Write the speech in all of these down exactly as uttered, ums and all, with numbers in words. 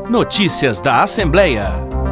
Notícias da Assembleia.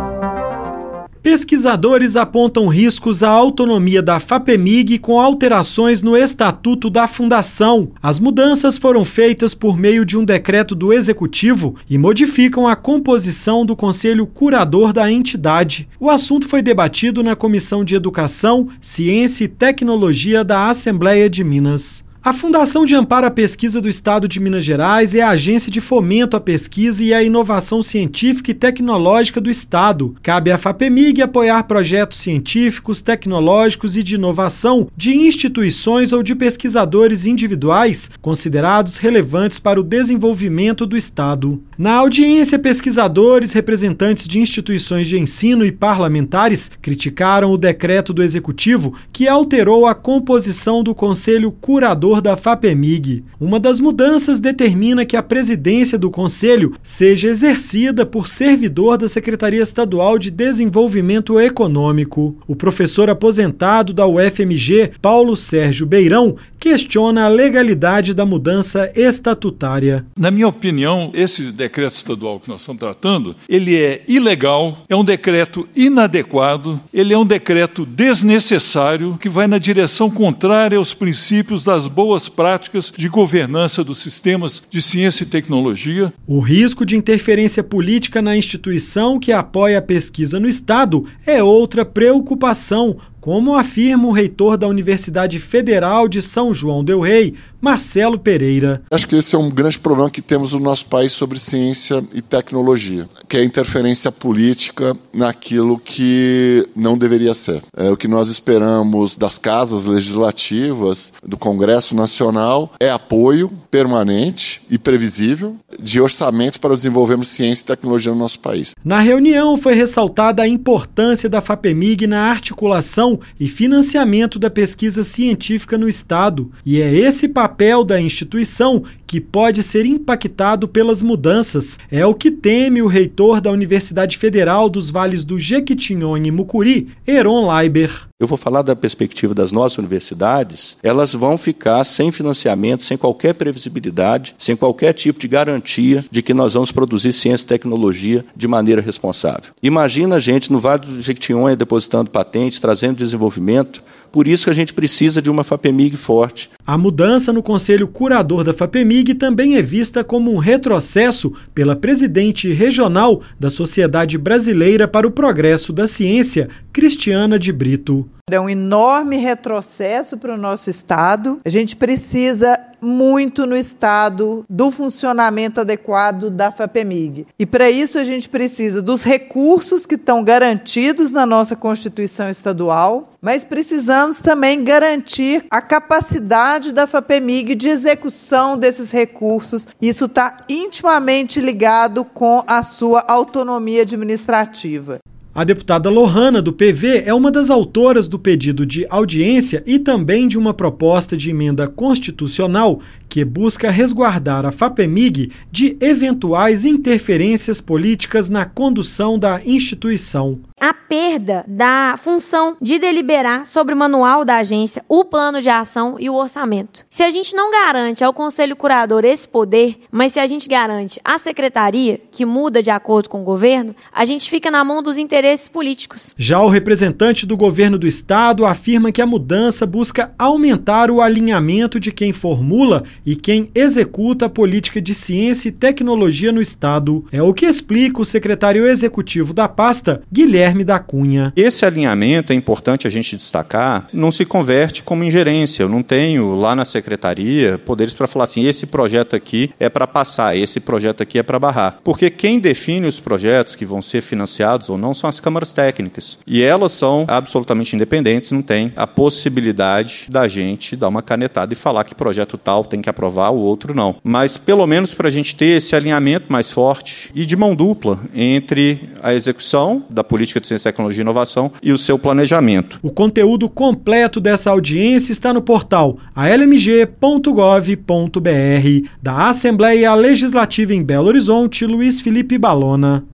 Pesquisadores apontam riscos à autonomia da FAPEMIG com alterações no estatuto da Fundação. As mudanças foram feitas por meio de um decreto do Executivo e modificam a composição do Conselho Curador da entidade. O assunto foi debatido na Comissão de Educação, Ciência e Tecnologia da Assembleia de Minas. A Fundação de Amparo à Pesquisa do Estado de Minas Gerais é a agência de fomento à pesquisa e à inovação científica e tecnológica do Estado. Cabe à FAPEMIG apoiar projetos científicos, tecnológicos e de inovação de instituições ou de pesquisadores individuais considerados relevantes para o desenvolvimento do Estado. Na audiência, pesquisadores, representantes de instituições de ensino e parlamentares criticaram o decreto do Executivo que alterou a composição do Conselho Curador da FAPEMIG. Uma das mudanças determina que a presidência do Conselho seja exercida por servidor da Secretaria Estadual de Desenvolvimento Econômico. O professor aposentado da U F M G, Paulo Sérgio Beirão, questiona a legalidade da mudança estatutária. Na minha opinião, esse decreto estadual que nós estamos tratando, ele é ilegal, é um decreto inadequado, ele é um decreto desnecessário que vai na direção contrária aos princípios das boas práticas de governança dos sistemas de ciência e tecnologia. O risco de interferência política na instituição que apoia a pesquisa no Estado é outra preocupação, como afirma o reitor da Universidade Federal de São João del Rei, Marcelo Pereira. Acho que esse é um grande problema que temos no nosso país sobre ciência e tecnologia, que é a interferência política naquilo que não deveria ser. É, o que nós esperamos das casas legislativas, do Congresso Nacional, é apoio permanente e previsível de orçamento para desenvolvermos ciência e tecnologia no nosso país. Na reunião foi ressaltada a importância da FAPEMIG na articulação e financiamento da pesquisa científica no Estado, e é esse papel da instituição que pode ser impactado pelas mudanças. É o que teme o reitor da Universidade Federal dos Vales do Jequitinhonha e Mucuri, Heron Leiber. Eu vou falar da perspectiva das nossas universidades. Elas vão ficar sem financiamento, sem qualquer previsibilidade, sem qualquer tipo de garantia de que nós vamos produzir ciência e tecnologia de maneira responsável. Imagina a gente no Vale do Jequitinhonha depositando patentes, trazendo desenvolvimento. Por isso que a gente precisa de uma FAPEMIG forte. A mudança no Conselho Curador da FAPEMIG também é vista como um retrocesso pela presidente regional da Sociedade Brasileira para o Progresso da Ciência, Cristiana de Brito. É um enorme retrocesso para o nosso Estado. A gente precisa muito no Estado do funcionamento adequado da FAPEMIG. E para isso a gente precisa dos recursos que estão garantidos na nossa Constituição Estadual, mas precisamos também garantir a capacidade da FAPEMIG de execução desses recursos. Isso está intimamente ligado com a sua autonomia administrativa. A deputada Lohana, do P V, é uma das autoras do pedido de audiência e também de uma proposta de emenda constitucional que busca resguardar a FAPEMIG de eventuais interferências políticas na condução da instituição. A perda da função de deliberar sobre o manual da agência, o plano de ação e o orçamento. Se a gente não garante ao Conselho Curador esse poder, mas se a gente garante à Secretaria, que muda de acordo com o governo, a gente fica na mão dos interesses políticos. Já o representante do governo do Estado afirma que a mudança busca aumentar o alinhamento de quem formula e quem executa a política de ciência e tecnologia no Estado. É o que explica o secretário executivo da pasta, Guilherme da Cunha. Esse alinhamento, é importante a gente destacar, não se converte como ingerência. Eu não tenho lá na secretaria poderes para falar assim, esse projeto aqui é para passar, esse projeto aqui é para barrar. Porque quem define os projetos que vão ser financiados ou não são as câmaras técnicas. E elas são absolutamente independentes, não tem a possibilidade da gente dar uma canetada e falar que projeto tal tem que aprovar, o outro não. Mas pelo menos para a gente ter esse alinhamento mais forte e de mão dupla entre a execução da política de Ciência, Tecnologia e Inovação e o seu planejamento. O conteúdo completo dessa audiência está no portal a l m g ponto gov ponto b r. Da Assembleia Legislativa em Belo Horizonte, Luiz Felipe Balona.